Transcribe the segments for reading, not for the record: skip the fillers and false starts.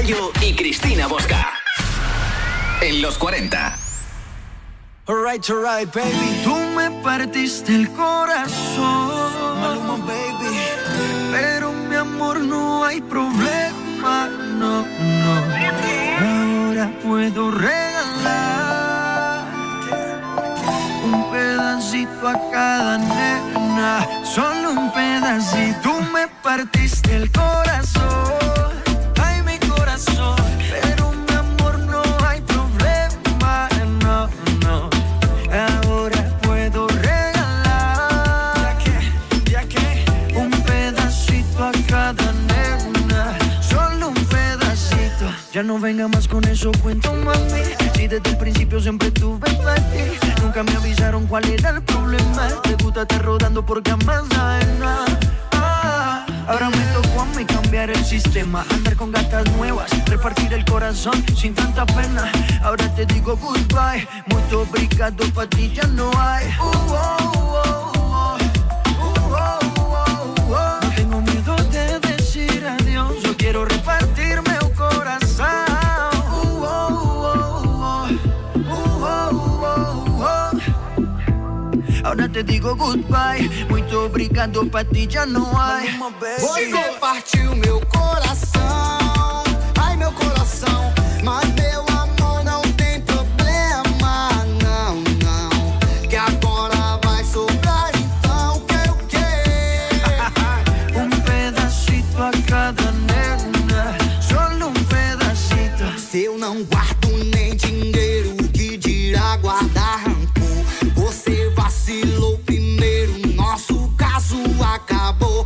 Yayo y Cristina Bosca. En los 40. Alright, baby. Tú me partiste el corazón, Maluma, baby. Pero mi amor, no hay problema, no. Ahora puedo regalar un pedacito a cada nena, solo un pedacito. Tú me partiste el corazón, ay, mi corazón. Pero mi amor, no hay problema, no. Ahora puedo regalar ya que un pedacito a cada nena, solo un pedacito. Ya no venga más con eso, cuento, mami. Si desde el principio siempre tuve para ti, nunca me avisaron cuál era el problema. Te gusta estar rodando por camas ajenas. Ahora me tocó a mí cambiar el sistema, andar con gatas nuevas, repartir el corazón sin tanta pena. Ahora te digo goodbye, muy obrigado, pa' ti ya no hay. No tengo miedo de decir adiós, yo quiero repartirme un corazón. Ahora te digo goodbye, muito obrigado, pra ti já não há. Você partiu meu coração, ai meu coração, mas meu amor não tem problema, não. Que agora vai sobrar, então quero o quê? Pedacito a cada nena, solo pedacito. Se eu não guardo nem dinheiro, que dirá guardar rancor? Você vacilou primeiro, nosso caso acabou.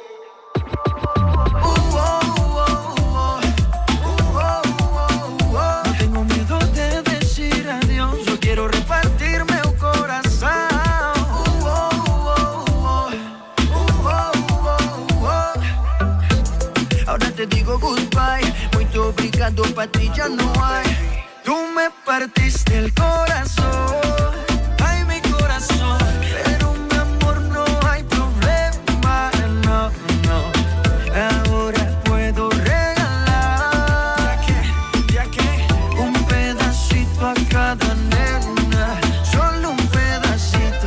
No tengo miedo de decir adiós, yo quiero repartirme un corazón. Ahora te digo goodbye, muito obrigado, pa' ti ya no hay. Tú me partiste el corazón, ay, mi corazón. Pero mi amor, no hay problema, no. Ahora puedo regalar ya que un pedacito a cada nena, solo un pedacito.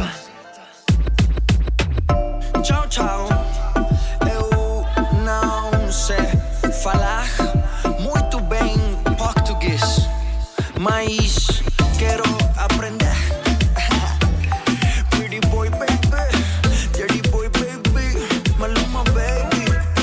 Tchau. Eu não sei falar muito bem português, mas quero aprender. Pretty boy baby, dirty boy baby, Maluma baby.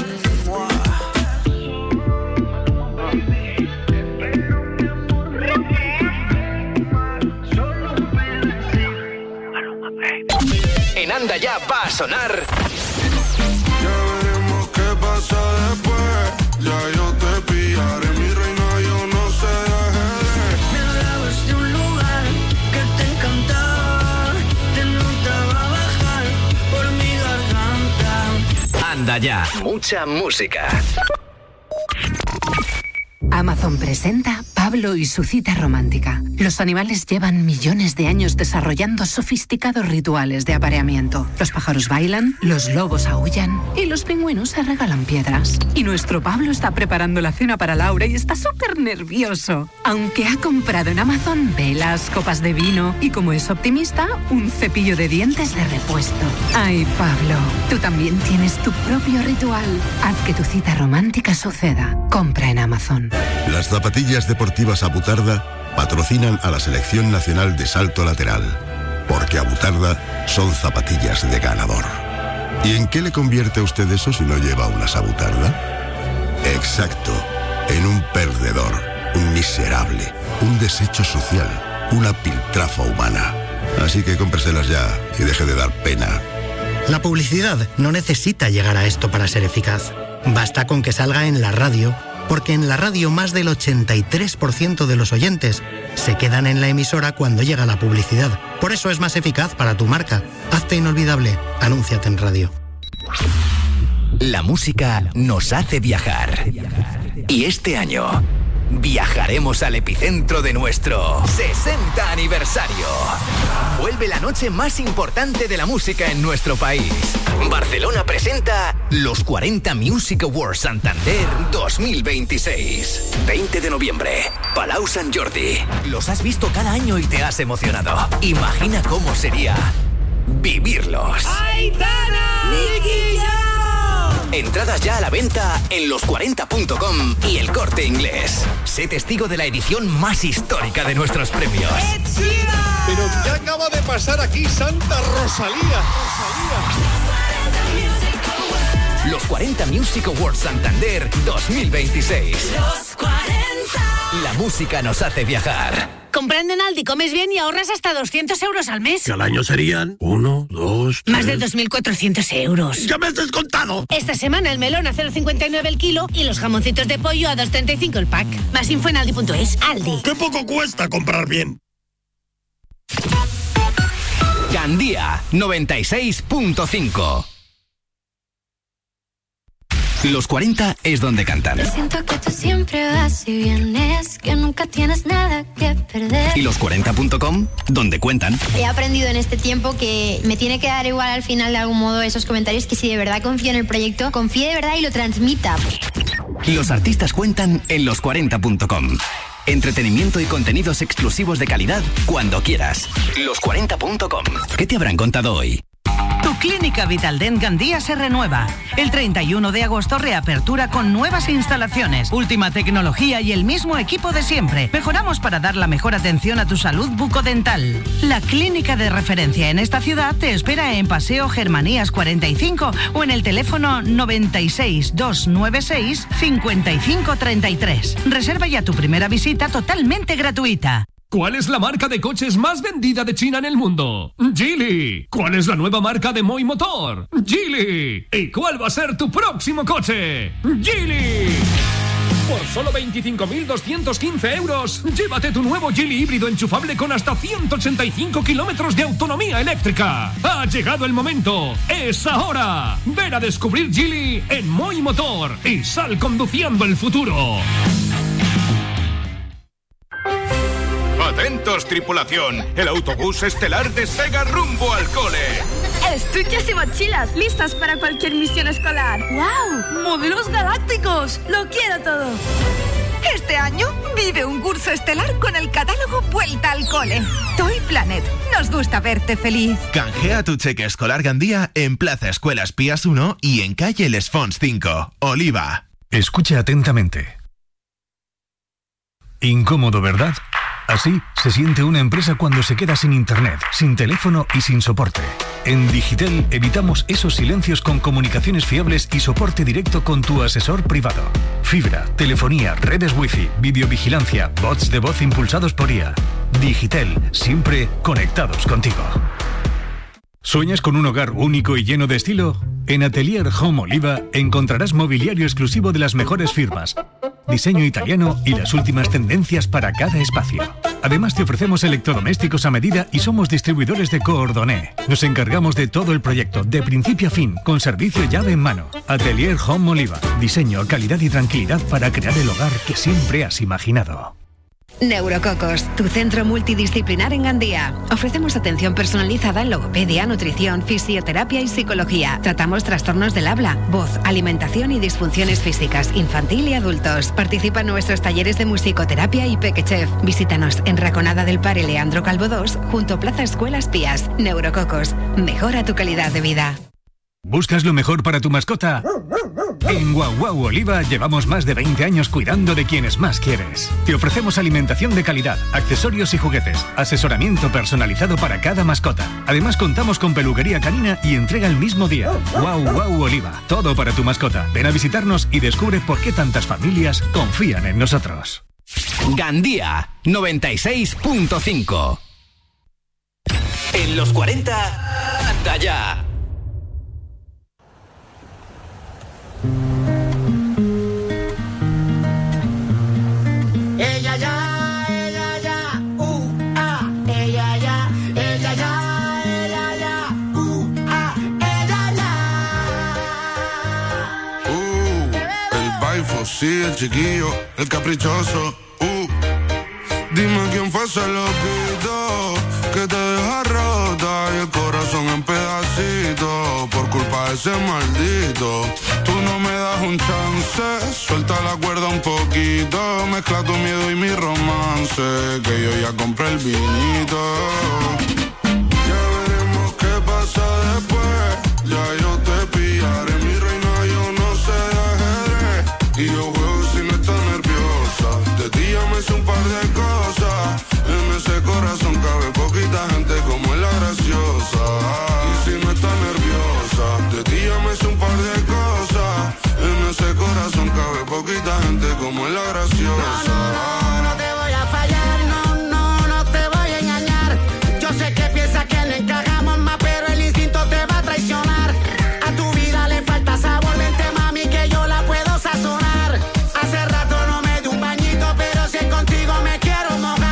En Anda Ya va a sonar. Ya veremos qué pasa después. Ya yo te pillaré, mi reina, yo no sé de ajedrez. Me hablabas de un lugar que te encantaba, te notaba bajar por mi garganta. Anda Ya. Mucha música. Amazon presenta Pablo y su cita romántica. Los animales llevan millones de años desarrollando sofisticados rituales de apareamiento. Los pájaros bailan, los lobos aúllan y los pingüinos se regalan piedras. Y nuestro Pablo está preparando la cena para Laura y está súper nervioso. Aunque ha comprado en Amazon velas, copas de vino y, como es optimista, un cepillo de dientes de repuesto. Ay, Pablo, tú también tienes tu propio ritual. Haz que tu cita romántica suceda. Compra en Amazon. Las zapatillas deportivas Abutarda patrocinan a la Selección Nacional de Salto Lateral, porque Abutarda son zapatillas de ganador. ¿Y en qué le convierte a usted eso si no lleva unas Abutarda? Exacto, en un perdedor, un miserable, un desecho social, una piltrafa humana. Así que cómpreselas ya y deje de dar pena. La publicidad no necesita llegar a esto para ser eficaz. Basta con que salga en la radio, porque en la radio más del 83% de los oyentes se quedan en la emisora cuando llega la publicidad. Por eso es más eficaz para tu marca. Hazte inolvidable. Anúnciate en radio. La música nos hace viajar. Y este año viajaremos al epicentro de nuestro 60 aniversario. Vuelve la noche más importante de la música en nuestro país. Barcelona presenta los 40 Music Awards Santander 2026. 20 de noviembre, Palau Sant Jordi. Los has visto cada año y te has emocionado. Imagina cómo sería vivirlos. ¡Aitana! ¡Nicky Jam! Entradas ya a la venta en los40.com y El Corte Inglés. Sé testigo de la edición más histórica de nuestros premios. Pero ¿qué acaba de pasar aquí, Santa Rosalía? Los 40 Music Awards Santander 2026. Los 40. La música nos hace viajar. Comprando en Aldi comes bien y ahorras hasta 200 euros al mes. Que al año serían 1, 2, 3... Más de 2.400 euros. ¡Ya me has descontado! Esta semana el melón a 0,59 el kilo y los jamoncitos de pollo a 2,35 el pack. Más info en aldi.es. Aldi. ¡Qué poco cuesta comprar bien! Gandía 96.5. Los 40 es donde cantan. Siento que tú siempre vas y vienes, que nunca tienes nada que perder. Y los 40.com, donde cuentan. He aprendido en este tiempo que me tiene que dar igual al final de algún modo esos comentarios, que si de verdad confío en el proyecto, confíe de verdad y lo transmita. Los artistas cuentan en los40.com. Entretenimiento y contenidos exclusivos de calidad cuando quieras. Los40.com. ¿Qué te habrán contado hoy? Tu clínica Vitaldent Gandía se renueva. El 31 de agosto reapertura con nuevas instalaciones, última tecnología y el mismo equipo de siempre. Mejoramos para dar la mejor atención a tu salud bucodental. La clínica de referencia en esta ciudad te espera en Paseo Germanías 45 o en el teléfono 96 296 5533. Reserva ya tu primera visita totalmente gratuita. ¿Cuál es la marca de coches más vendida de China en el mundo? Geely. ¿Cuál es la nueva marca de Moi Motor? Geely. ¿Y cuál va a ser tu próximo coche? Geely. Por solo 25.215 euros, llévate tu nuevo Geely híbrido enchufable con hasta 185 kilómetros de autonomía eléctrica. Ha llegado el momento. ¡Es ahora! Ven a descubrir Geely en Moi Motor y sal conduciendo el futuro. Atentos, tripulación. El autobús estelar despega rumbo al cole. Estuches y mochilas listas para cualquier misión escolar. ¡Wow! ¡Modelos galácticos! ¡Lo quiero todo! Este año vive un curso estelar con el catálogo Vuelta al Cole. Toy Planet. Nos gusta verte feliz. Canjea tu cheque escolar Gandía en Plaza Escuelas Pías 1 y en calle Les Fonts 5, Oliva. Escuche atentamente. Incómodo, ¿verdad? Así se siente una empresa cuando se queda sin internet, sin teléfono y sin soporte. En Digitel evitamos esos silencios con comunicaciones fiables y soporte directo con tu asesor privado. Fibra, telefonía, redes wifi, videovigilancia, bots de voz impulsados por IA. Digitel, siempre conectados contigo. ¿Sueñas con un hogar único y lleno de estilo? En Atelier Home Oliva encontrarás mobiliario exclusivo de las mejores firmas, diseño italiano y las últimas tendencias para cada espacio. Además te ofrecemos electrodomésticos a medida y somos distribuidores de Coordonné. Nos encargamos de todo el proyecto, de principio a fin, con servicio llave en mano. Atelier Home Oliva. Diseño, calidad y tranquilidad para crear el hogar que siempre has imaginado. Neurococos, tu centro multidisciplinar en Gandía. Ofrecemos atención personalizada en logopedia, nutrición, fisioterapia y psicología. Tratamos trastornos del habla, voz, alimentación y disfunciones físicas, infantil y adultos. Participa en nuestros talleres de musicoterapia y Pequechef. Visítanos en Raconada del Pare Leandro Calvo 2, junto a Plaza Escuelas Pías. Neurococos, mejora tu calidad de vida. ¿Buscas lo mejor para tu mascota? En Guau Guau Oliva llevamos más de 20 años cuidando de quienes más quieres. Te ofrecemos alimentación de calidad, accesorios y juguetes, asesoramiento personalizado para cada mascota. Además contamos con peluquería canina y entrega el mismo día. Guau Guau Oliva, todo para tu mascota. Ven a visitarnos y descubre por qué tantas familias confían en nosotros. Gandía 96.5. En los 40, anda ya. Ella ya, ella ya, ella ya, ella ya, ella ya, ella ya. El baifo, sí, el chiquillo, el caprichoso. Dime quién fue ese loquito que te deja rota y el corazón en pedacitos por culpa de ese maldito. Tú no me das un chance, suelta la cuerda un poquito, mezcla tu miedo y mi romance, que yo ya compré el vinito. Ya veremos qué pasa después, ya yo te pillaré, mi reina, yo no sé de ajedrez, y yo juego si no estás nerviosa, de ti ya me hice un par de cosas, en ese corazón cabe poquita gente como es la graciosa, y si no estás nerviosa, de ti ya me hice un par de cosas, en ese corazón cabe poquita gente como es la graciosa. No te voy a fallar, no te voy a engañar. Yo sé que piensas que no encajamos más, pero el instinto te va a traicionar. A tu vida le falta sabor, vente mami que yo la puedo sazonar. Hace rato no me di un bañito, pero si es contigo me quiero mojar.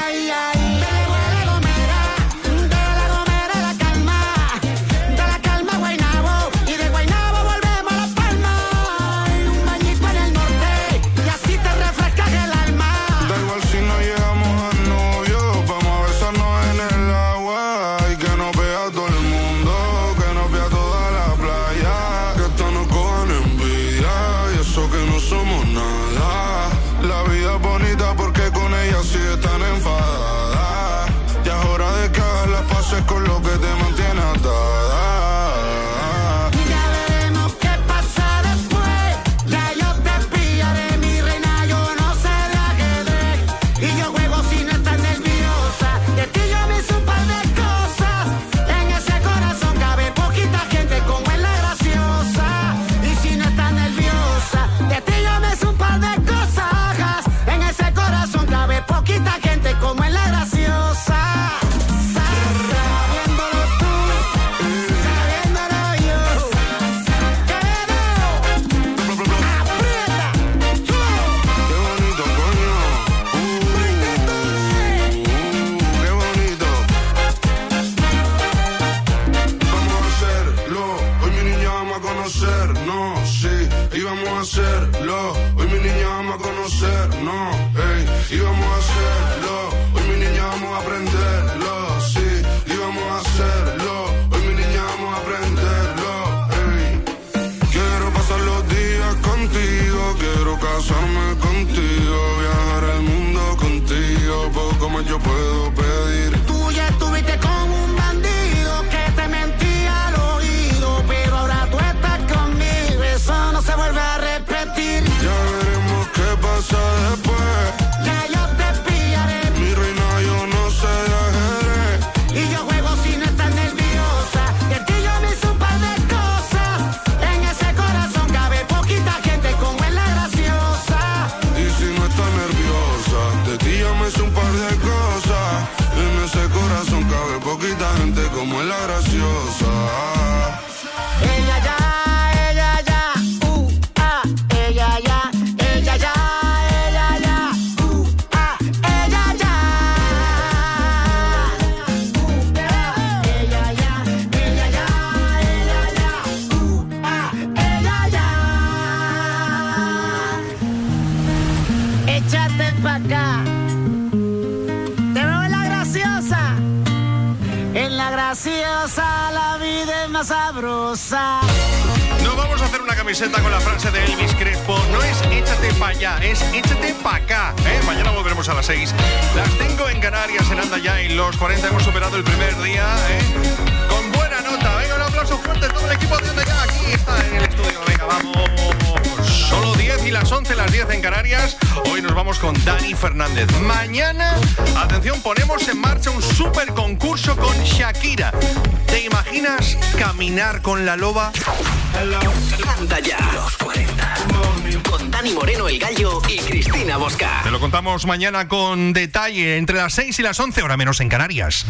Con lo que te mantiene atada. Ya veremos qué pasa después. Ya yo te pillaré, mi reina, yo no sé de ajedrez. Y yo juego si no estás nerviosa. De ti yo me hice un par de cosas. En ese corazón cabe poquita gente como es la graciosa. Y si no estás nerviosa, de ti yo me hice un par de cosas. En ese corazón cabe poquita gente como es la graciosa. Hacerlo, hoy mi niña vamos a conocernos, ey, y vamos a hacerlo, hoy mi niña vamos a aprenderlo, sí, y vamos a hacerlo, hoy mi niña vamos a aprenderlo, ey. Quiero pasar los días contigo, quiero casarme contigo, viajar el mundo contigo, poco más yo puedo pedir. Tú ya estuviste con un bandido que te mentía al oído, pero ahora tú estás conmigo, eso no se vuelve a repetir. Ya veremos qué pasa después. Ya yo te pillaré, mi reina, yo no sé de ajedrez. y yo juego si no estás nerviosa. De ti yo me hice un par de cosas. En ese corazón cabe poquita gente como es la graciosa. Y si no estás nerviosa, de ti yo me hice un par de cosas. En ese corazón cabe poquita gente como es la graciosa. Ella ya. Échate pa' acá. Te veo en la graciosa. En la graciosa la vida es más sabrosa. No vamos a hacer una camiseta con la frase de Elvis Crespo. No es échate pa' allá, es échate pa' acá. Mañana volveremos a las 6. Las 5 en Canarias, en Anda Ya, y los 40 hemos superado el primer día, con buena nota. Venga, un aplauso fuerte a todo el equipo de Anda Ya. Aquí está en el estudio. Venga, vamos. Solo 10 y las 11, las 10 en Canarias. Hoy nos vamos con Dani Fernández. Mañana, atención, ponemos en marcha un super concurso con Shakira. ¿Te imaginas caminar con la loba? Anda Ya. Los 40. Con Dani Moreno, el Gallo, y Cristina Bosca. Te lo contamos mañana con detalle, entre las 6 y las 11, hora menos en Canarias.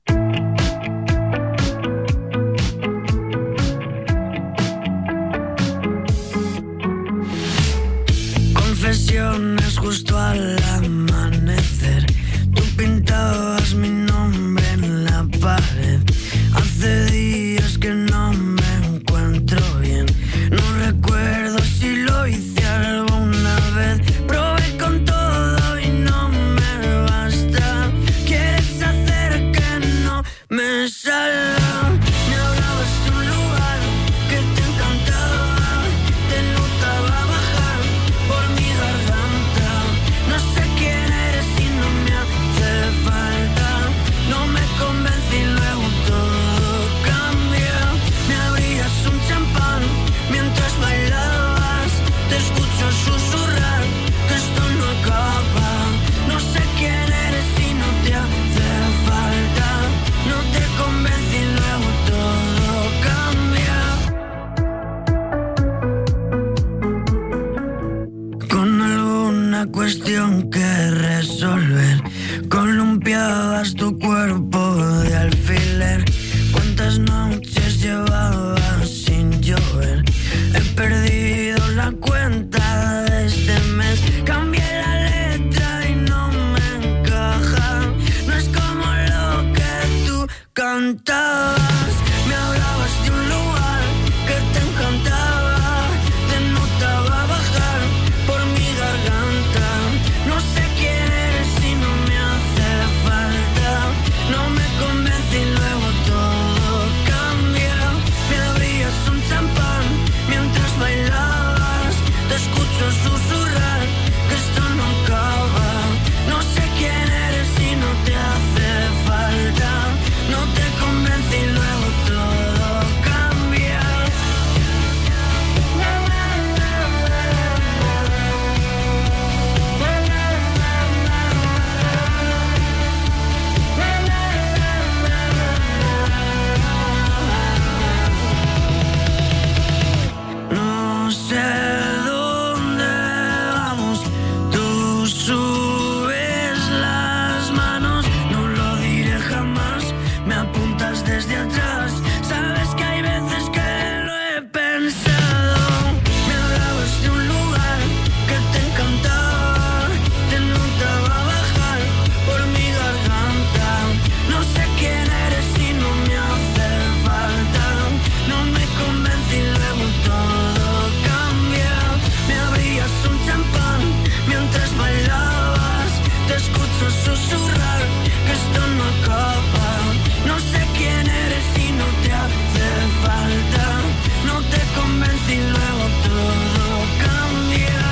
Confesiones justo al amanecer. Tú pintabas mi nombre en la pared. Hace días que no me encuentro bien. No recuerdo si lo hice alguna vez. Probé con todo y no me va a una cuestión que resolver. Columpiabas tu cuerpo de alfiler. ¿Cuántas noches llevabas sin llover? He perdido la cuenta de este mes. Cambié la letra y no me encaja. No es como lo que tú cantabas. Me hablabas de un lugar que te encantaba. Te notaba bajar por mi garganta. No sé quién eres y no me hace falta. No me convence y luego todo cambia. Me abrías un champán mientras bailabas. Te escucho susurrar que esto no acaba. No sé quién eres y no te hace falta. No te convence y luego todo cambia. No sé dónde vamos, tú subes las manos, no lo diré jamás, me apuntas desde atrás, sabes que hay veces que lo he pensado, me hablabas de un lugar que te encantaba, te notaba bajar por mi garganta, no sé quién eres y no me hace falta, no me convence y luego todo cambia, me abrías un champán mientras bailabas, te escucho susurrar que esto no acaba, no sé quién eres y no te hace falta, no te convence y luego todo cambia,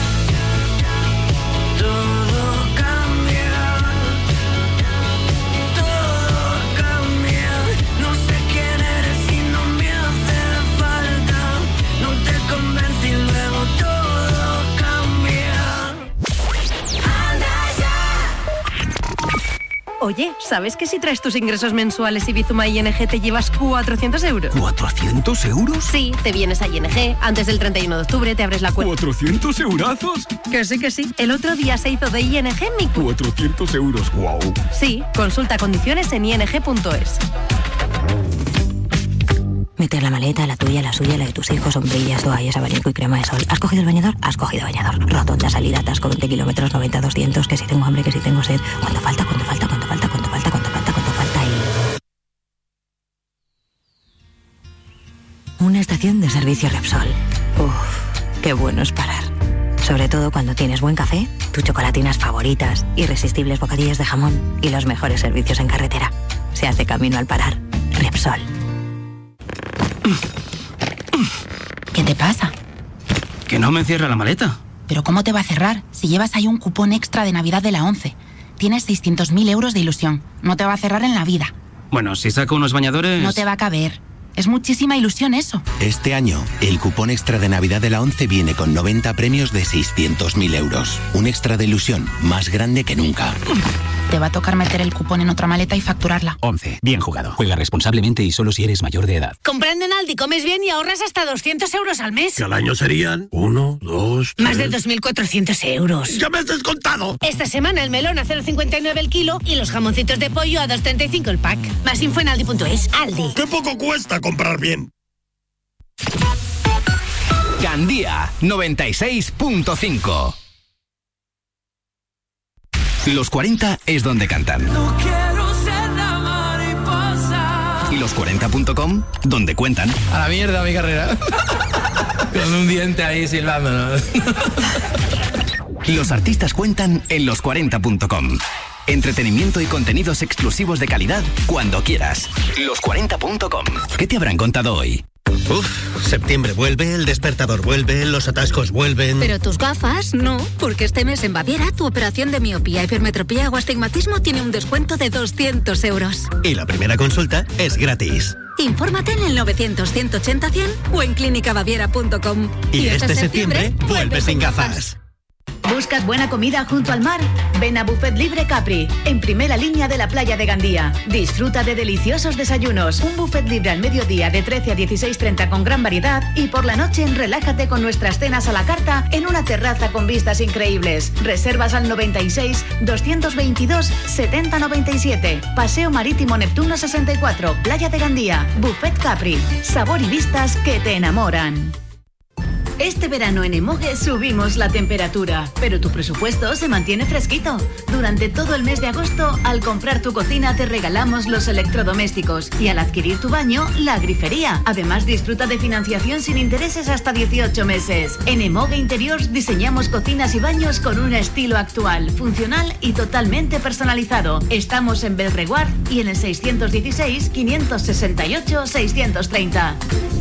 todo cambia, todo cambia, no sé quién eres y no me hace falta, no te convence y luego todo cambia. Oye, ¿sabes que si traes tus ingresos mensuales y Bizuma ING te llevas 400 euros? ¿400 euros? Sí, te vienes a ING, antes del 31 de octubre te abres la cuenta. ¿400 eurazos? Que sí, que sí. El otro día se hizo de ING mi cuenta. 400 euros, wow. Sí, consulta condiciones en ing.es. Meter la maleta, la tuya, la suya, la de tus hijos, sombrillas, toallas, abanico y crema de sol. ¿Has cogido el bañador? Has cogido bañador. Rotonda, salida, atasco, 20 kilómetros, 90, 200, que si tengo hambre, que si tengo sed. ¿Cuánto falta? ¿Cuánto falta? ¿Cuánto falta? ¿Cuánto falta? ¿Cuánto falta? ¿Cuánto falta? Y... una estación de servicio Repsol. Uf, qué bueno es parar. Sobre todo cuando tienes buen café, tus chocolatinas favoritas, irresistibles bocadillos de jamón y los mejores servicios en carretera. Se hace camino al parar. Repsol. ¿Qué te pasa? Que no me cierra la maleta. ¿Pero cómo te va a cerrar si llevas ahí un cupón extra de Navidad de la 11? Tienes 600.000 euros de ilusión. No te va a cerrar en la vida. Bueno, si saco unos bañadores... No te va a caber. Es muchísima ilusión eso. Este año, el cupón extra de Navidad de la 11 viene con 90 premios de 600.000 euros. Un extra de ilusión más grande que nunca. Te va a tocar meter el cupón en otra maleta y facturarla. 11. Bien jugado. Juega responsablemente y solo si eres mayor de edad. Comprando en Aldi comes bien y ahorras hasta 200 euros al mes. Que al año serían 1, 2, 3... Más de 2.400 euros. ¡Ya me has descontado! Esta semana el melón a 0,59 el kilo y los jamoncitos de pollo a 2,35 el pack. Más info en aldi.es. Aldi. ¡Qué poco cuesta comprar bien! Gandía 96.5. Los 40 es donde cantan. No quiero ser la mariposa. Y los 40.com, donde cuentan. A la mierda mi carrera. Con un diente ahí silbándonos. Los artistas cuentan en los40.com. Entretenimiento y contenidos exclusivos de calidad cuando quieras. Los40.com. ¿Qué te habrán contado hoy? Septiembre vuelve, el despertador vuelve, los atascos vuelven... Pero tus gafas, no, porque este mes en Baviera tu operación de miopía, hipermetropía o astigmatismo tiene un descuento de 200 euros. Y la primera consulta es gratis. Infórmate en el 900-180-100 o en clínicabaviera.com. Y este septiembre vuelve sin gafas. ¿Buscas buena comida junto al mar? Ven a Buffet Libre Capri, en primera línea de la playa de Gandía. Disfruta de deliciosos desayunos, un buffet libre al mediodía de 13 a 16:30 con gran variedad y por la noche relájate con nuestras cenas a la carta en una terraza con vistas increíbles. Reservas al 96 222 7097. Paseo Marítimo Neptuno 64, Playa de Gandía. Buffet Capri, sabor y vistas que te enamoran. Este verano en Emoge subimos la temperatura, pero tu presupuesto se mantiene fresquito. Durante todo el mes de agosto, al comprar tu cocina te regalamos los electrodomésticos y al adquirir tu baño, la grifería. Además, disfruta de financiación sin intereses hasta 18 meses. En Emoge Interiors diseñamos cocinas y baños con un estilo actual, funcional y totalmente personalizado. Estamos en Belreguard y en el 616 568 630.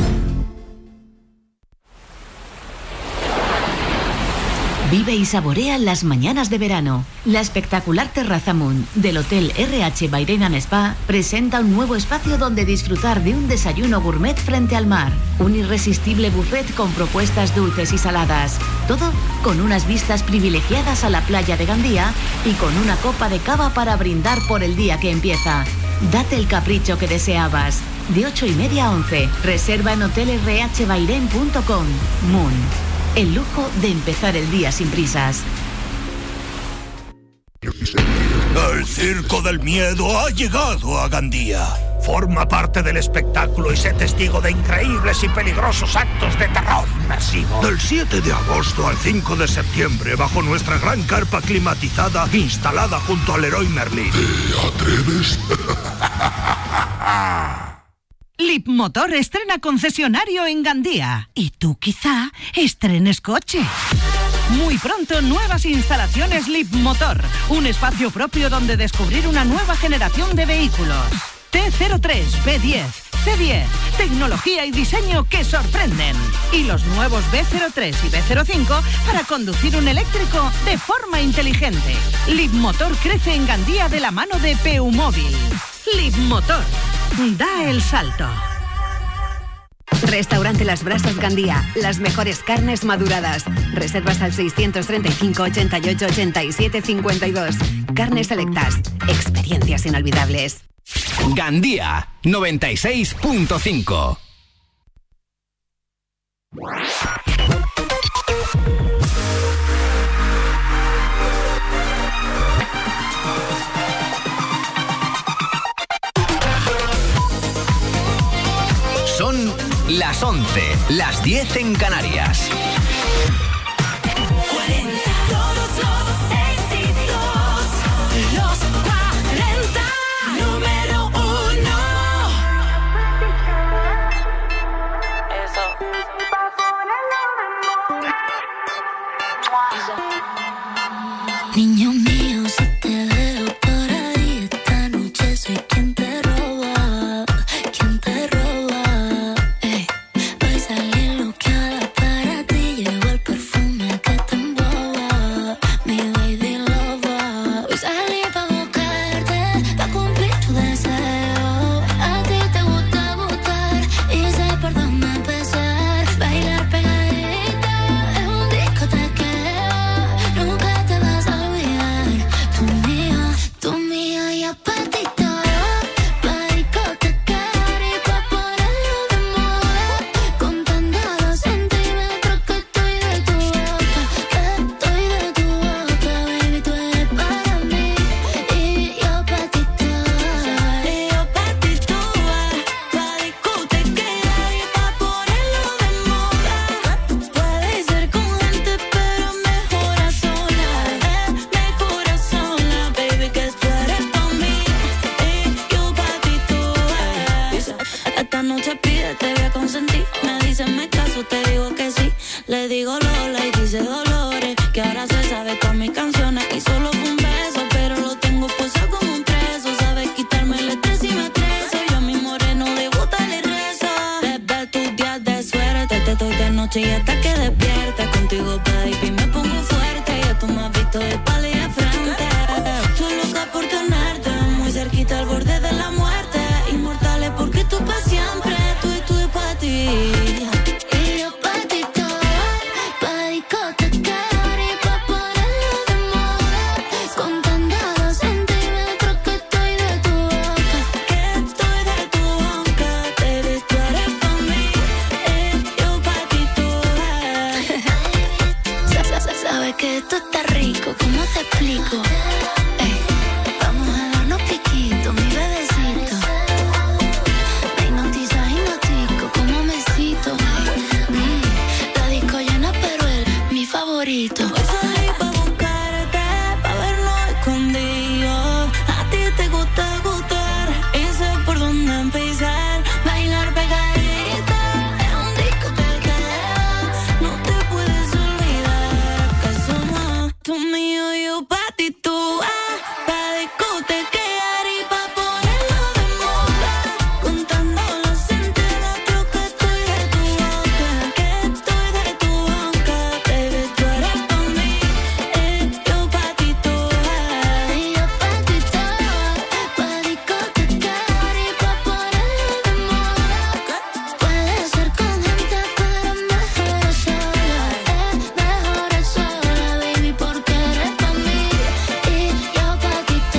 Vive y saborea las mañanas de verano. La espectacular terraza Moon del Hotel RH Bairena Spa presenta un nuevo espacio donde disfrutar de un desayuno gourmet frente al mar. Un irresistible buffet con propuestas dulces y saladas. Todo con unas vistas privilegiadas a la playa de Gandía y con una copa de cava para brindar por el día que empieza. Date el capricho que deseabas. De 8:30 a 11. Reserva en hotelrhbairen.com. Moon. El lujo de empezar el día sin prisas. El Circo del Miedo ha llegado a Gandía. Forma parte del espectáculo y sé testigo de increíbles y peligrosos actos de terror inmersivo. Del 7 de agosto al 5 de septiembre, bajo nuestra gran carpa climatizada instalada junto al Leroy Merlin. ¿Te atreves? Leapmotor estrena concesionario en Gandía. Y tú quizá estrenes coche. Muy pronto, nuevas instalaciones Leapmotor. Un espacio propio donde descubrir una nueva generación de vehículos. T03, B10, C10. Tecnología y diseño que sorprenden. Y los nuevos B03 y B05 para conducir un eléctrico de forma inteligente. Leapmotor crece en Gandía de la mano de Peumóvil. Leapmotor. Da el salto. Restaurante Las Brasas Gandía. Las mejores carnes maduradas. Reservas al 635 88 87 52. Carnes selectas. Experiencias inolvidables. Gandía 96.5. Son las 11, las 10 en Canarias. 40, todos los éxitos, los 40, número 1. Niño mío, si te veo por ahí esta noche, soy quien te roba, quien te roba. Ey, voy a salir bloqueada para ti, llevo el perfume que te emboba, mi baby lover. Voy a salir pa' buscarte, pa' cumplir tu deseo. A ti te gusta gustar y sé por dónde empezar. Bailar pegadita es un discotequeo, nunca te vas a olvidar. Tú mía y apatito, pa' discotecar y pa' ponerlo de moda. Contando los centímetros que estoy de tu boca, baby, tú eres para mí y yo pa' ti toda. Y yo pa' ti toda, pa' discotecar y pa' ponerlo de moda. Puedes ser con gente pero mejor a solas, mejor a solas, baby, que tú eres pa' mí y yo pa' ti toda. Esta noche pide, te voy a consentir. Me dice me caso, te digo que sí. Le digo Lola y dice Dolores, que ahora se sabe todas mis canciones y solo fue un beso, pero lo tengo puesto como un preso. Sabes quitarme el estrés y me estreso. Yo a mi moreno de gusta le rezo. Desde tus días de suerte te doy de noche y hasta que despiertes. Contigo, baby, me pongo fuerte. Ya tú me has visto de espalda y de frente. Estoy loca por tenerte muy cerquita al borde de la muerte. Inmortales porque tú pa' siempre, tú pa' ti. Y yo pa' ti toda, pa' discotecar y pa' ponerlo rico, ¿cómo te explico? Vamos a darnos piquito, mi bebecito. Me hipnotizas, hipnotico, como me cito. La disco llena, pero él, mi favorito. Voy a ir pa' buscarte, pa' vernos escondidos. A ti te gusta gustar, y sé por dónde empezar. Bailar pegadita, es un discotequeo. No te puedes olvidar que somos tú mío, yo pa' ti, tú pa' discotequear y pa' ponerlo de moda. Contando los centímetros que estoy de tu boca, que estoy de tu boca. Baby, tú eres pa' mí, yo pa' ti, tú y yo pa' ti, tú pa' discotequear y pa' ponerlo de moda. Puede ser con gente, pero mejor sola. Mejor sola, baby, porque eres pa' mí y yo pa' ti, tú.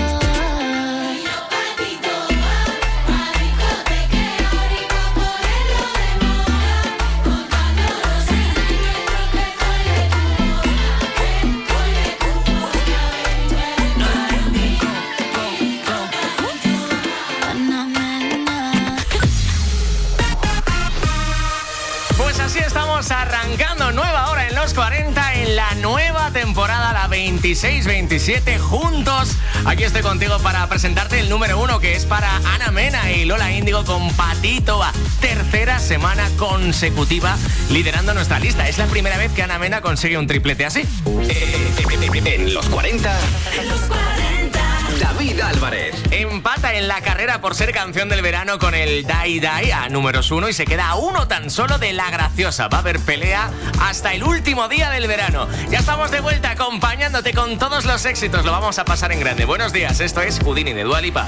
Pues así estamos arrancando nueva hora en los 40 en la nueva temporada, la 26-27, juntos. Aquí estoy contigo para presentarte el número 1, que es para Ana Mena y Lola Índigo con Patito Va. Tercera semana consecutiva liderando nuestra lista. Es la primera vez que Ana Mena consigue un triplete así. En los 40, David Álvarez. Empata en la carrera por ser canción del verano con el Dai Dai a números 1 y se queda a uno tan solo de La Graciosa. Va a haber pelea hasta el último día del verano. Ya estamos de vuelta acompañándote con todos los éxitos. Lo vamos a pasar en grande. Buenos días, esto es Houdini de Dua Lipa.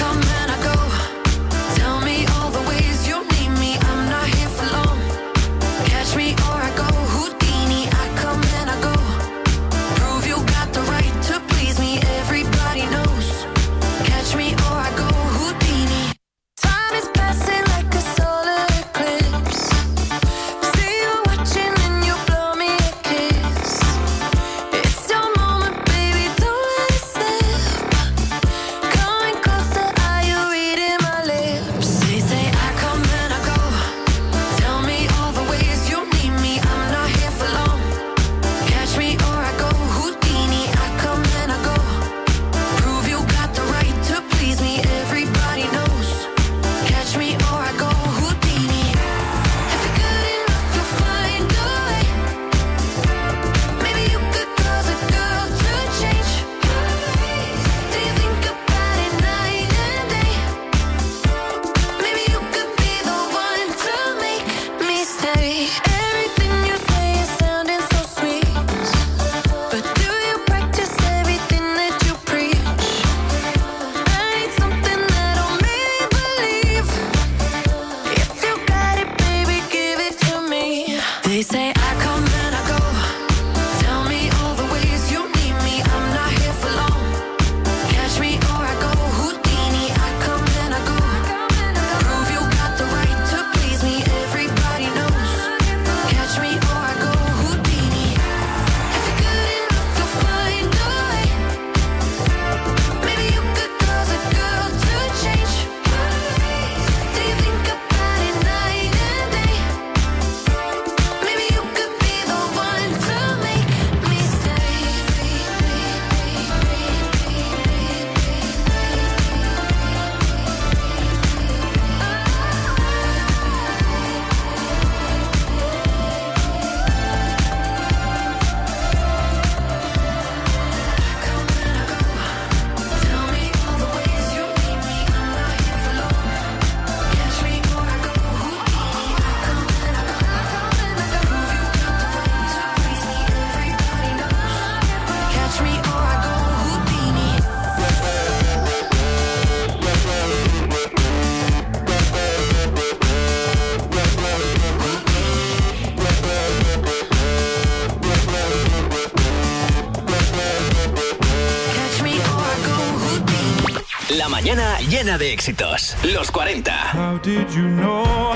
La mañana llena de éxitos. Los 40. How did you know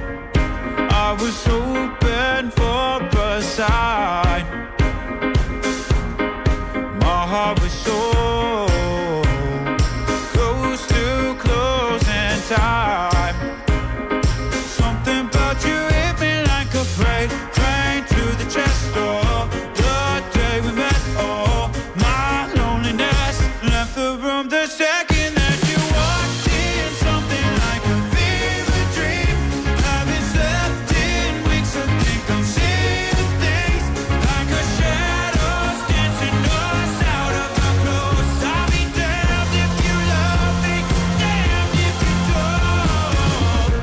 I was open for a sign? heart was so close to closing time. Something about you hit me like a freight train to the chest door. The day we met, oh, my loneliness left the room the second that you walked in. Something like a fever dream. Haven't slept in weeks, I think I'm seeing things like a shadows dancing us out of our clothes. I'll be damned if you love me, damned if you don't.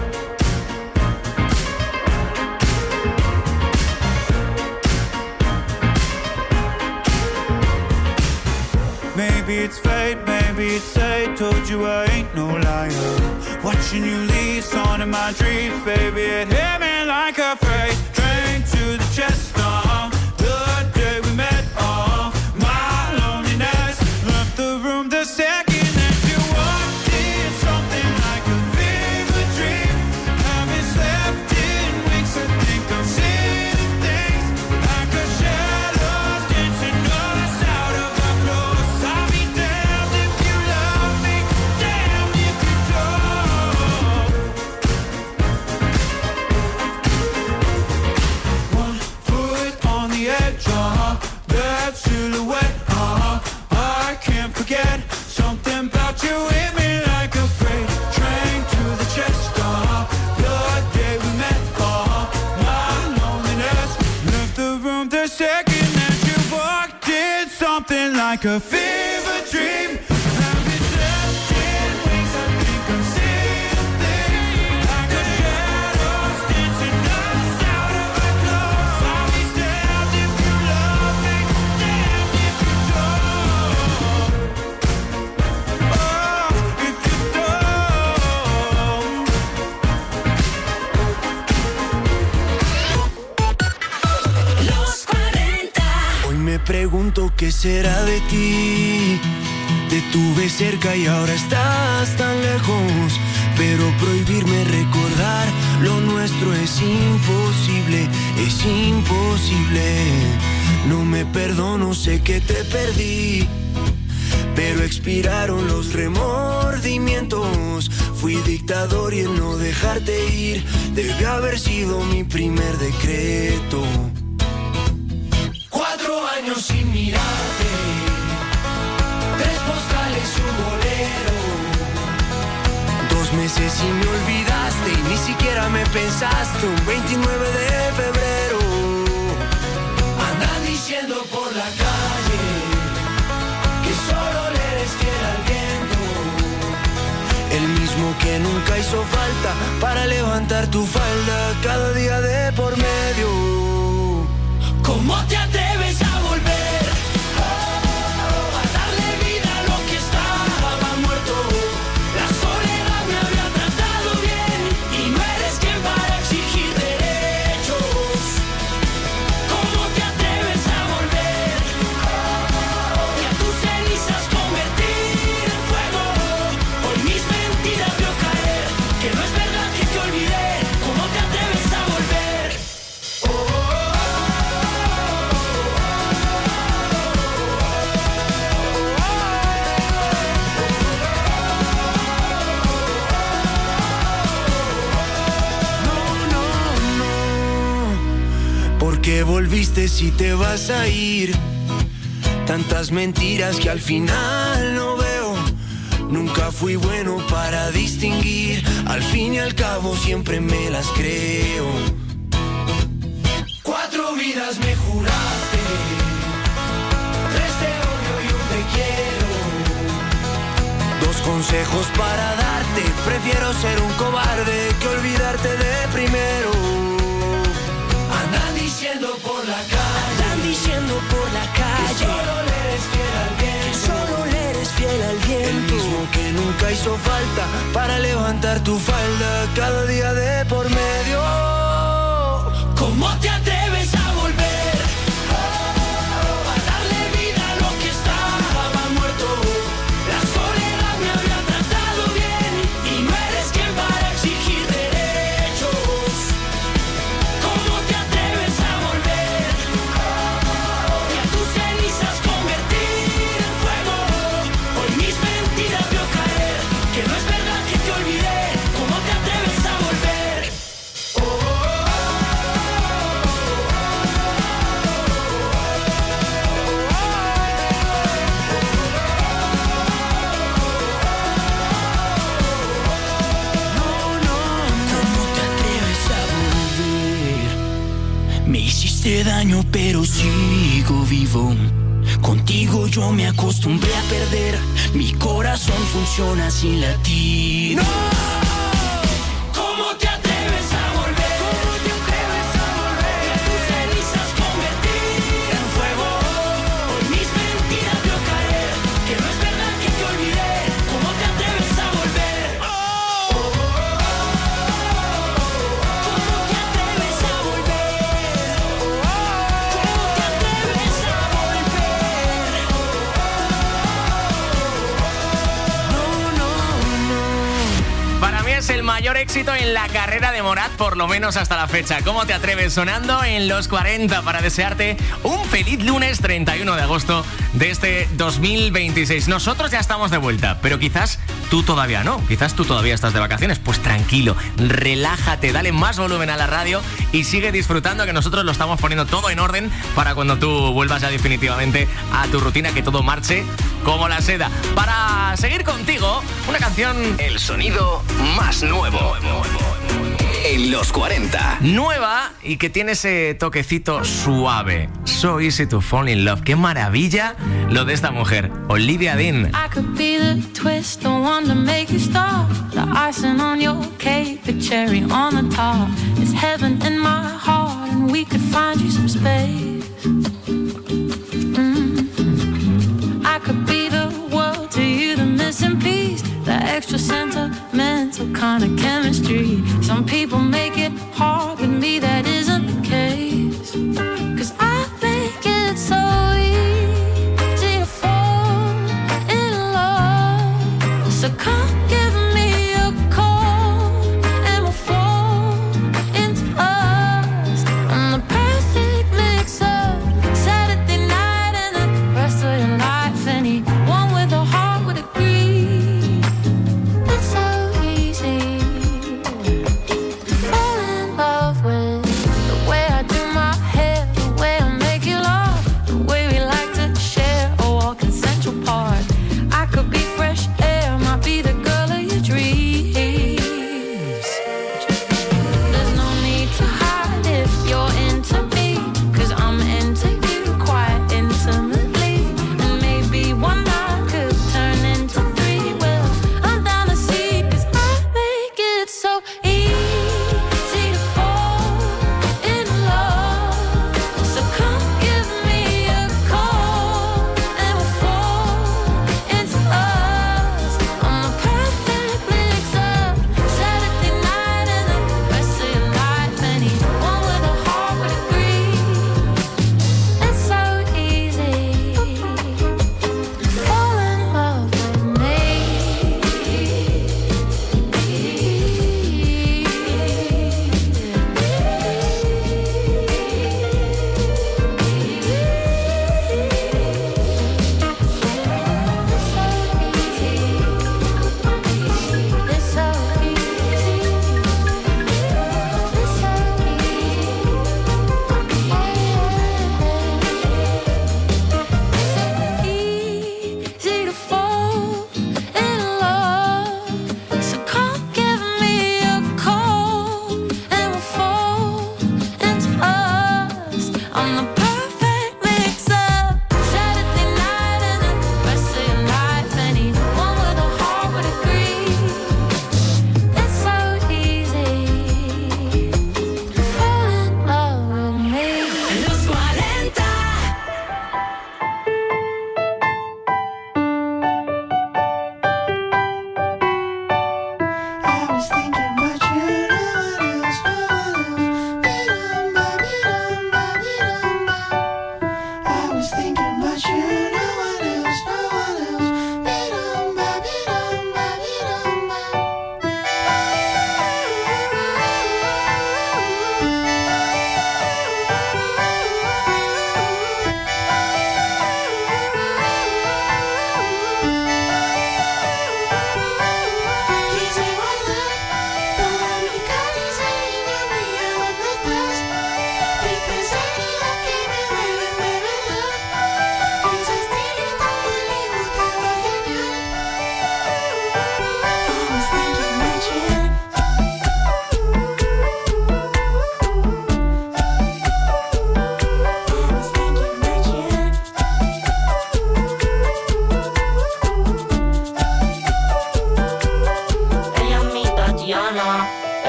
Maybe it's fate, maybe it's fate. Told you I ain't no liar. Watching you leave, on in my dreams, baby. It hit me like a freight train to the chest. The day we met, oh, my loneliness left the room the second that you walked in. Something like a fever dream. Haven't slept in weeks, I think I'm seeing things like a shadow dancing us out of our clothes. I'll be damned if you love me, damned if you don't. One foot on the edge, that silhouette, I can't forget. Something about you hit me like a freight train to the chest, the day we met, my loneliness left the room the second that you walked in. Something like a fever dream. Haven't slept in weeks, I think I'm seeing things like a shadows dancing us out of our clothes. I'll be damned if you love me, damned if you don't. Oh, if you don't. Los 40. Hoy me pregunto qué será de ti. Te tuve cerca y ahora estás tan lejos. Pero prohibirme recordar lo nuestro es imposible, es imposible. No me perdono, sé que te perdí, pero expiraron los remordimientos. Fui dictador y el no dejarte ir debió haber sido mi primer decreto. 4 años sin mirarte, 3 postales y un bolero. 2 meses y me olvidaste y ni siquiera me pensaste. Un 29 de febrero. Andan diciendo por la calle que solo le eres fiel al viento. El mismo que nunca hizo falta para levantar tu falda cada día de por medio. ¿Cómo te atreves a volver? A darle vida a lo que estaba muerto. La soledad me había tratado bien y no eres quien para exigir derechos. ¿Cómo te atreves a volver? Y a tus cenizas convertir en fuego. Hoy mis mentiras veo caer, que no es verdad que te olvidé. ¿Cómo te atreves a volver? ¿Por qué volviste si te vas a ir? Tantas mentiras que al final no veo. Nunca fui bueno para distinguir. Al fin y al cabo siempre me las creo. 4 vidas me juraste, 3 te odio y un te quiero. 2 consejos para darte. Prefiero ser un cobarde que olvidarte de primero. Andan diciendo por la calle, Andan diciendo por la calle que solo le eres fiel al viento. Solo le eres fiel al viento. El mismo que nunca hizo falta para levantar tu falda cada día de por medio. ¿Cómo te atreves a volver? A darle vida a lo que estaba muerto. La soledad me había tratado bien y no eres quien para exigir derechos. ¿Cómo te atreves a volver? Y a tus cenizas convertir daño, pero sigo vivo. Contigo yo me acostumbré a perder. Mi corazón funciona sin latir. ¡No! ¿Cómo te atreves a volver? ¿Cómo te atreves a volver? Y a tus cenizas convertir en fuego. Mis mentiras veo caer, que no es verdad que te olvidé. ¿Cómo te atreves a volver? ¿Cómo te atreves a volver? ¿Cómo te atreves a volver? Para mí es el mayor éxito en la carrera de Morat, por lo menos hasta la fecha. ¿Cómo te atreves? Sonando en los 40 para desearte un feliz lunes 31 de agosto de este 2026. Nosotros ya estamos de vuelta, pero quizás tú todavía no. Quizás tú todavía estás de vacaciones. Pues tranquilo, relájate, dale más volumen a la radio y sigue disfrutando, que nosotros lo estamos poniendo todo en orden para cuando tú vuelvas ya definitivamente a tu rutina, que todo marche como la seda. Para seguir contigo, una canción... El sonido más nuevo en los 40. Nueva y que tiene ese toquecito suave. So easy to fall in love. Qué maravilla lo de esta mujer, Olivia Dean. I could be the twist, the one to make you stop. The icing on your cake, the cherry on the top. It's heaven in my heart, and we could find you some space. I could be the world to you, the missing piece, the extra sentimental kind of chemistry. Some people make it hard, with me that isn't the case. 'Cause I think it's so easy to fall in love. So come give me a call and we'll fall into us. I'm the perfect mix of Saturday night and the rest of your life. Anyone with a heart would agree. It's so easy to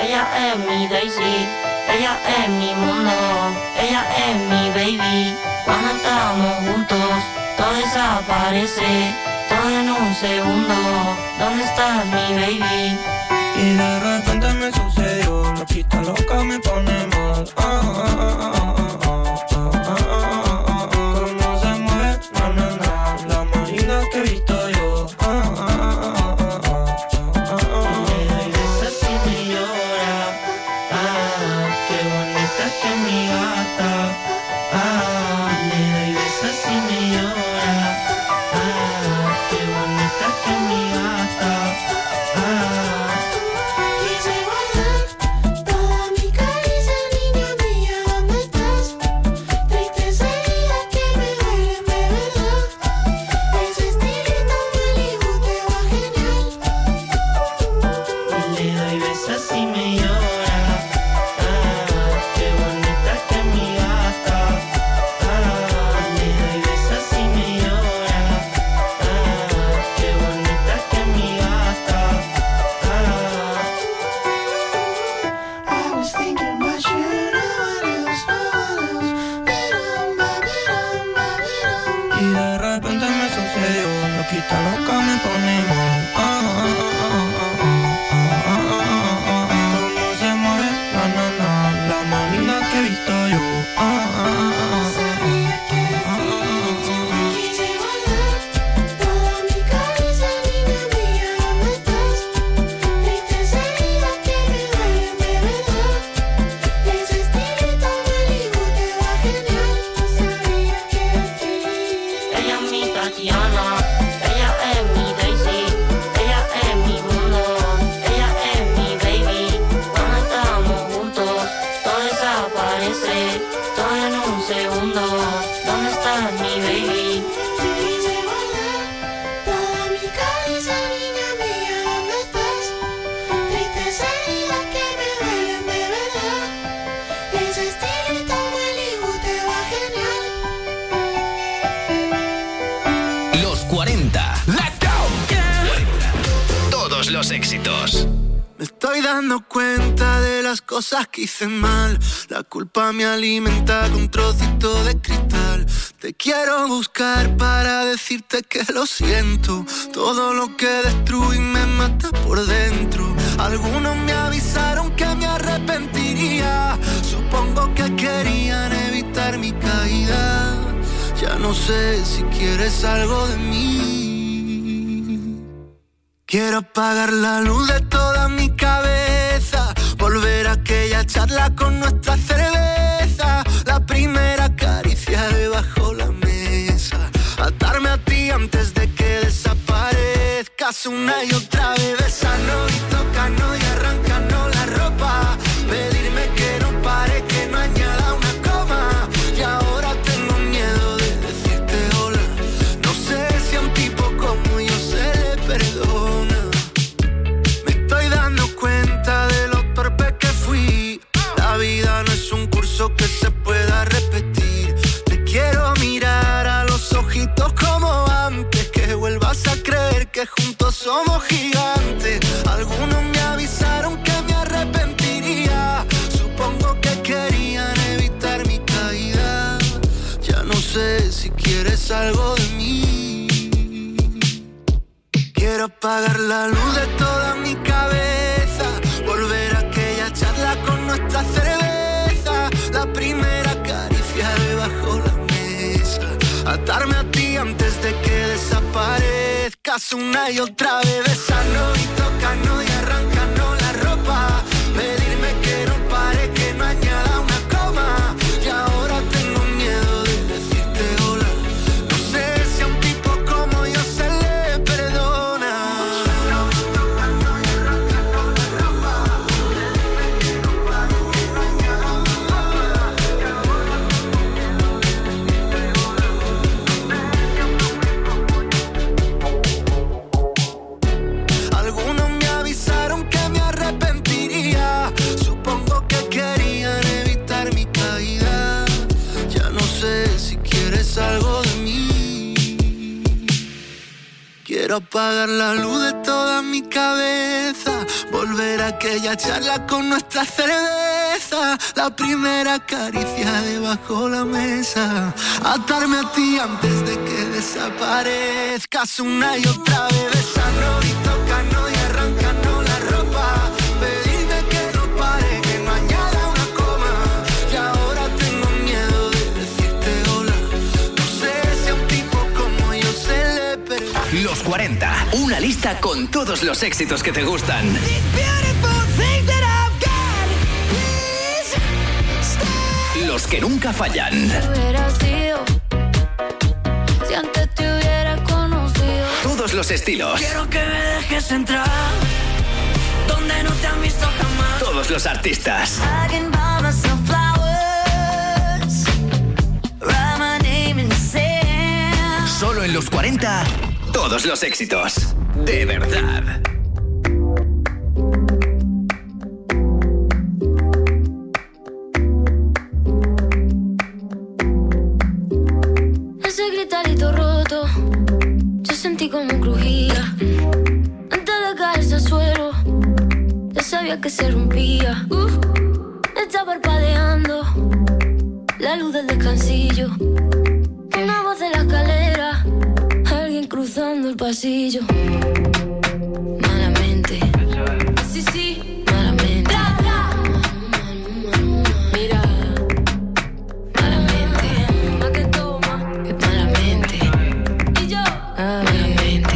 Ella es mi Daisy, ella es mi mundo, ella es mi baby. Cuando estamos juntos, todo desaparece, todo en un segundo. ¿Dónde estás, mi baby? Y de repente me sucedió, loquita loca me pone mal. Cómo se mueve, la más linda que he visto yo. Me doy besos y me llora. Qué bonita que es mi gata. Le doy besos y me llora. Qué bonita que es mi gata. Quise guardar toda mi caricia, niña mía, ¿dónde estás? Triste herida que me duelen de verdad. Ese estilito Malibu te va genial. Y le doy besos y me llora. Qué bonita que es mi gata. Le doy besos y me llora. Qué bonita que es mi gata. I was thinking about you, no one else, no one else. Y de repente me sucedió, loquita loca me pone mal. Cómo se mueve, la más linda que he visto yo. Quise guardar toda mi caricia, niña mía, ¿dónde estás? Triste herida que me duelen de verdad. Ese estilito Malibu te va genial. No sabía que Ella es mi Tatiana, ella es mi Daisy, ella es mi mundo, ella es mi baby. Cuando estamos juntos, todo desaparece, todo en un segundo. ¿Dónde estás, mi baby? quise guardar toda mi caricia, niña mía, ¿dónde estás? Triste herida que me duelen de verdad. Ese estilito Malibu te va genial. Los 40. ¡Let's go! Todos los éxitos. Me estoy dando cuenta de las cosas que hice mal. La culpa me alimenta con trocitos de cristal. Te quiero buscar para decirte que lo siento. Todo lo que destruí me mata por dentro. Algunos me avisaron que me arrepentiría. Supongo que querían evitar mi caída. Ya no sé si quieres algo de mí. Quiero apagar la luz de toda mi cabeza, volver a aquella charla con nuestra cerveza, la primera caricia debajo la mesa, atarme a ti antes de que desaparezcas una y otra vez, besarnos y tocarnos y arrancarnos la ropa, pedirme que no pare, que no añada una coma, y ahora tengo miedo de decirte hola, no sé si a un tipo como yo se le perdona. Me estoy dando cuenta de lo torpe que fui. La vida no es un curso que se pueda repetir. Te quiero mirar a los ojitos como antes, que vuelvas a creer que juntos somos gigantes. Algunos me avisaron que me arrepentiría. Supongo que querían evitar mi caída. Ya no sé si quieres algo de mí. Quiero apagar la luz de toda mi cabeza, volver a aquella charla con nuestra cerveza, la primera caricia debajo la mesa, atarme a ti antes de que desaparezcas una y otra vez, besarnos y tocarnos y arrancarnos la ropa, pedirme que no pare, que no añada una coma, y ahora tengo miedo de decirte hola, no sé si a un tipo como yo se le perdona. Algunos me avisaron que Quiero apagar la luz de toda mi cabeza, volver a aquella charla con nuestra cerveza, la primera caricia debajo la mesa, atarme a ti antes de que desaparezcas una y otra vez, besarnos y tocarnos y arrancarnos la ropa, pedirme que no pare, que no añada una coma, y ahora tengo miedo de decirte hola, no sé si a un tipo como yo se le perdió. Los 40, una lista con todos los éxitos que te gustan. Los que nunca fallan. Hubiera sido, si antes te hubiera conocido. Todos los estilos. Quiero que me dejes entrar donde no te han visto jamás. Todos los artistas. I can buy myself flowers, write my name in the sand. Solo en los 40, todos los éxitos. De verdad. Ese gritarito roto, yo sentí como crujía. Antes de caerse al suelo, ya sabía que se rompía. Está parpadeando la luz del descansillo. Una voz de la escalera, alguien cruzando el pasillo. Malamente, sí, sí, malamente. Mira, malamente, más que toma, que malamente. Y yo, malamente.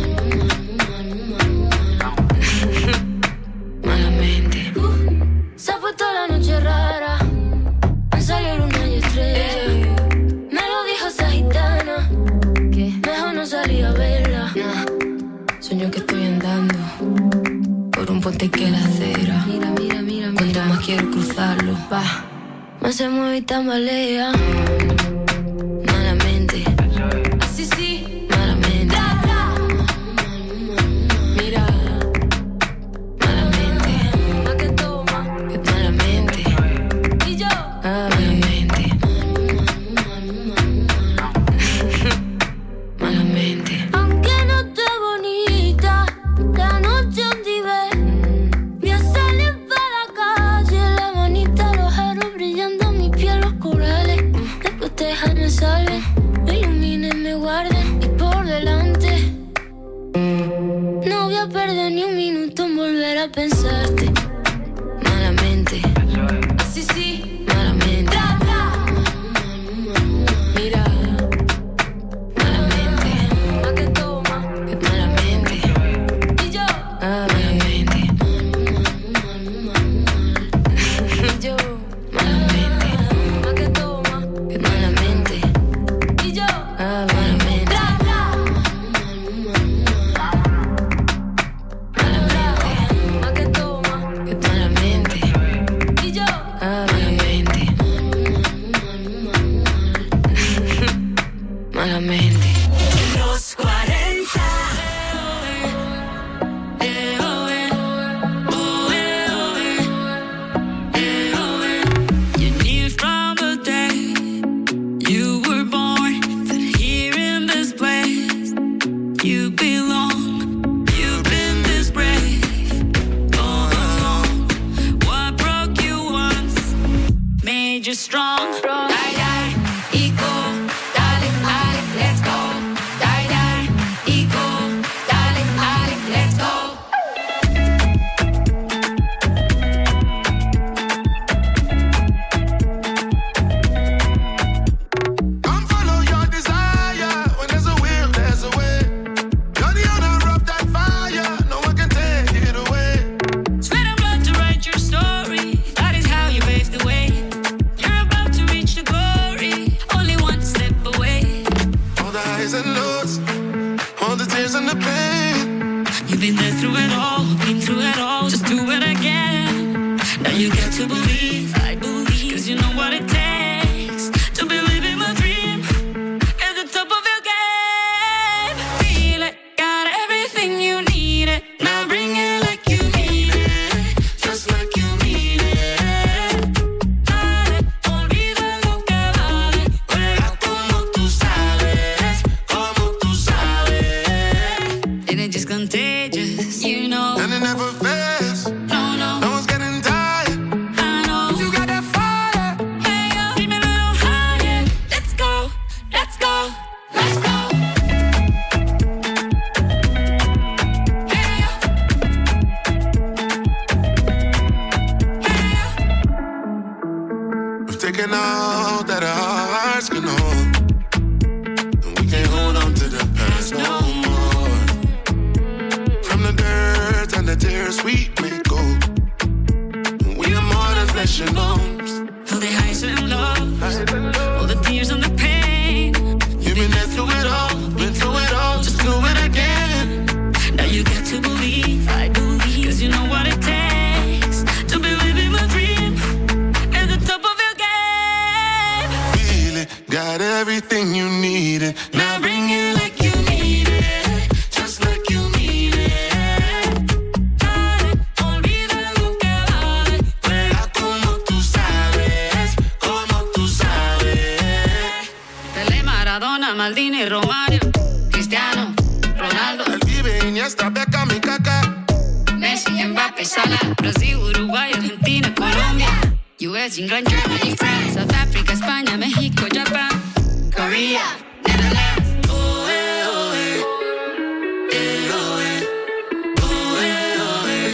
Malamente. Se ha puesto la noche rara, han salido luna y estrella. Me lo dijo esa gitana, que mejor no salí a verla. Sueño que estoy andando por un puente que la acera. Mira, mira, mira, cuanto más quiero cruzarlo, más se mueve y tambalea. Malamente, así sí, malamente. Mira, malamente, más que toma, que malamente. Y yo, malamente. Malamente. Aunque no esté bonita, la noche donde voy a salir para la calle, la manita, los aros brillando, mi piel, los corales. Después déjame salven, me iluminen, me guarden y por delante. No voy a perder ni un minuto en volver a pensarte. Malamente, así sí, malamente. Mira, malamente, más que toma, que malamente. Y yo, malamente. Y yo, malamente, más que toma, que malamente. Y yo, malamente. Malamente, más que toma, que malamente. Y yo, malamente. Malamente. Los 40. You knew from the day you were born that here in this place you belong. You've been this brave all along. What broke you once made you strong. Die, die, ego, dale, dale, let's go. Die, die, ego, dale, dale, let's go. Come follow your desire. When there's a will, there's a way. You're the owner of that fire. No one can take it away. Sweat and blood to write your story. That is how you pave the way. You're about to reach the glory. Only one step away. All the highs and lows, all the tears and the pain. You've been there through it all, been through it all. Just do it again. Now you get to believe, I believe. Cause you know what it takes to believe in my dream. At the top of your game. Feel it, got everything you need it. Now bring it like you mean it. Just like you mean it. Dale, olvida lo que vale. Juega como tú sabes, como tú sabes. contagious, you know. And it never fails. No, no. No one's getting tired. I know. You got that fire. Hey, yo. Keep me a little higher. Let's go. Let's go. Let's go. Taking all that our hearts can hold, and we can't hold on to the past no more. From the dirt and the tears we may go, we are more than flesh and bones. All the highs and lows, all the tears and the pain. You've been there through it all, been through it all, just do it again. Now you got to believe, I believe, 'cause you know what it takes to be living my dream at the top of your game. Feel it, got everything you needed. Now bring it like you need it, just like you need it. Olvida lo que vale. Juega como tú sabes, como tú sabes. Pelé, Maradona, Maldini, Romario, Cristiano, Ronaldo, El Vive, Iniesta, Beckham y Kaká. Messi, Mbappé, Salah, Brasil, Uruguay, Argentina, Colombia, US, England, Germany, France, South Africa, España, México, Japan, Korea, Netherlands. Oh, eh, oh, eh. Eh, oh, eh. Oh, eh, oh, eh.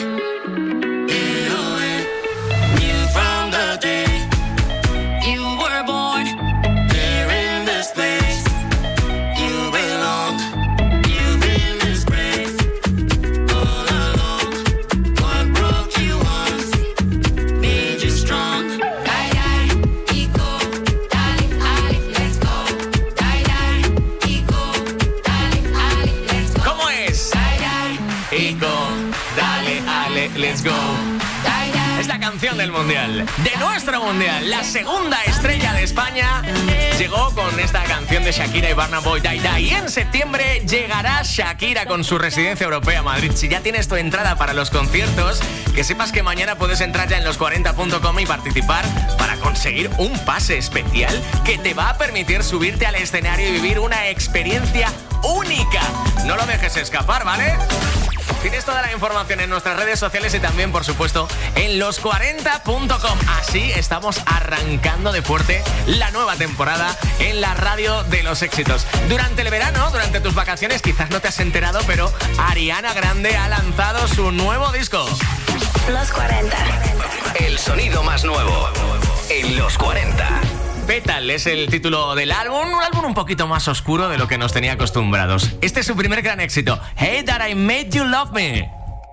Eh, oh, eh. From the day You were born. here in this place, you belong. You've been disgraced all along. What broke you once made you strong. Die, die, ego, dale, ale, let's go. Die, die, ego, dale, ale, let's go. ¿Cómo es? Die, die, Ico, dale, ale, let's go. die, die. Es la canción del Mundial, de nuestro Mundial. La segunda estrella de España llegó con esta canción de Shakira y Burna Boy, Die Die. Y en septiembre llegará Shakira con su residencia europea a Madrid. Si ya tienes tu entrada para los conciertos, que sepas que mañana puedes entrar ya en los40.com y participar para conseguir un pase especial que te va a permitir subirte al escenario y vivir una experiencia única. No lo dejes escapar, ¿vale? Tienes toda la información en nuestras redes sociales y también, por supuesto, en los40.com. Así estamos arrancando de fuerte la nueva temporada en la radio de los éxitos. Durante el verano, durante tus vacaciones, quizás no te has enterado, pero Ariana Grande ha lanzado su nuevo disco. Los 40. El sonido más nuevo en los 40. Petal es el título del álbum, un álbum un poquito más oscuro de lo que nos tenía acostumbrados. Este es su primer gran éxito, Hey That I Made You Love Me.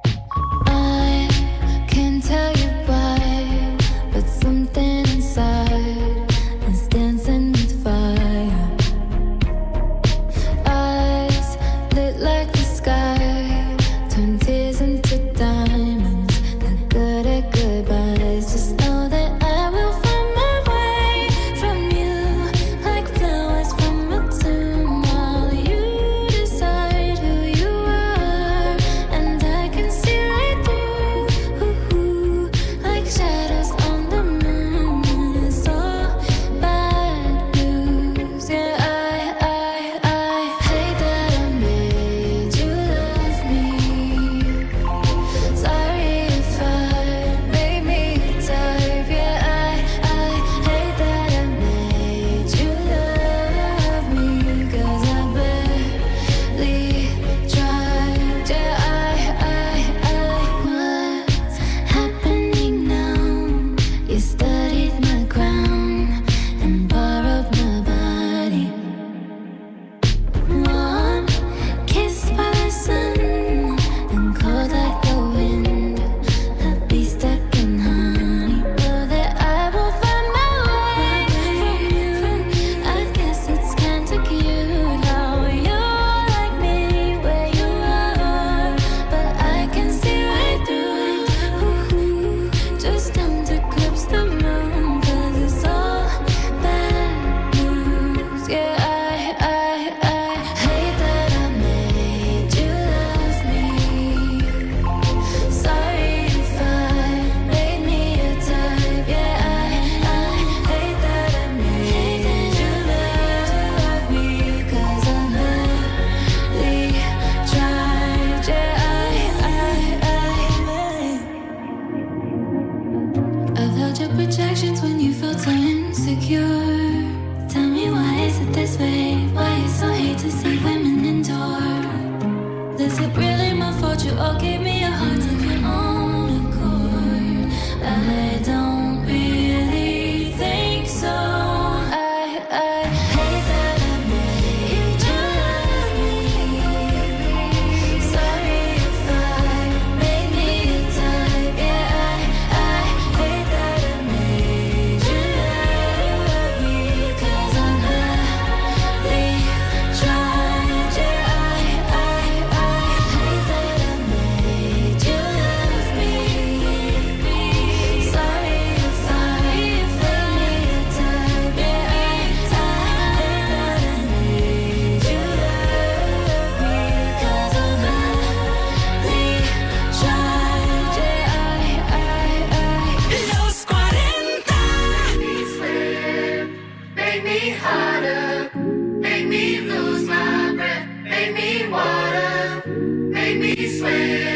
I can't tell you why, but something inside is dancing with fire. Eyes lit like the sky, turn tears into diamonds. The good at goodbyes. Just know that I will find my way from you, like flowers from a tomb. While you decide who you are, and I can see right through. I feel.